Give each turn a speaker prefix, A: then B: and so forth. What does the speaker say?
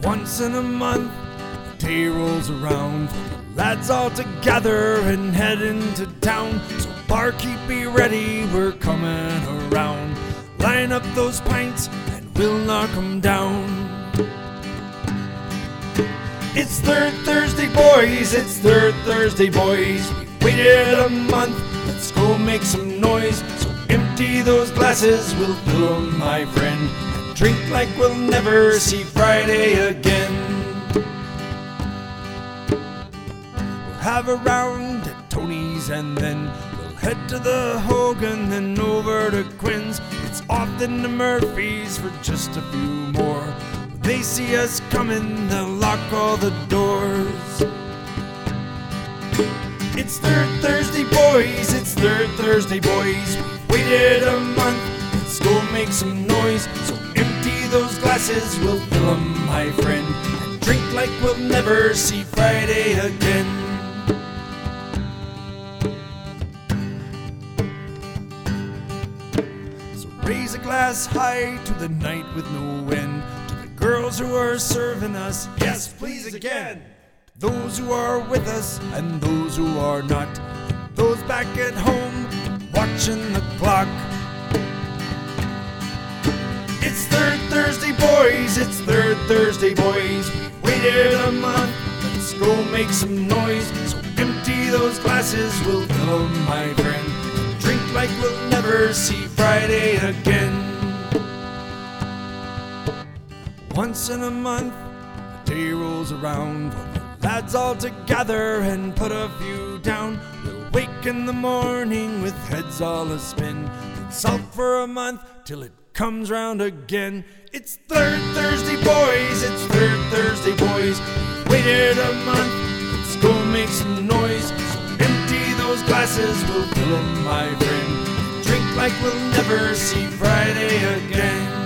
A: Once in a month, the day rolls around. Lads all together and head into town. So barkeep, be ready, we're coming around. Line up those pints and we'll knock 'em down. It's Third Thursday, boys, it's Third Thursday, boys. We've waited a month, let's go make some noise. So empty those glasses, we'll fill 'em, my friend, and drink like we'll never see Friday again. We'll have a round at Tony's and then we'll head to the Hogan, then over to Quinn's. It's off then to Murphy's for just a few more. When they see us coming, they'll lock all the doors. It's Third Thursday, boys, it's Third Thursday, boys. We've waited a month, let's go make some noise. So empty those glasses, we'll fill 'em, my friend, and drink like we'll never see Friday again. So raise a glass high to the night with no end, to the girls who are serving us, yes please again. Those who are with us and those who are not, those back at home watching the clock. It's Third Thursday, boys, it's Third Thursday, boys. We've waited a month, let's go make some noise. So empty those glasses, we'll fill 'em, my friend, drink like we'll never see Friday again. Once in a month, the day rolls around. Lads all together and put a few down. We'll wake in the morning with heads all a-spin, then sulk for a month till it comes round again. It's Third Thursday, boys, it's Third Thursday, boys. We've waited a month, let's go make some noise. So empty those glasses, we'll fill 'em, my friend, drink like we'll never see Friday again.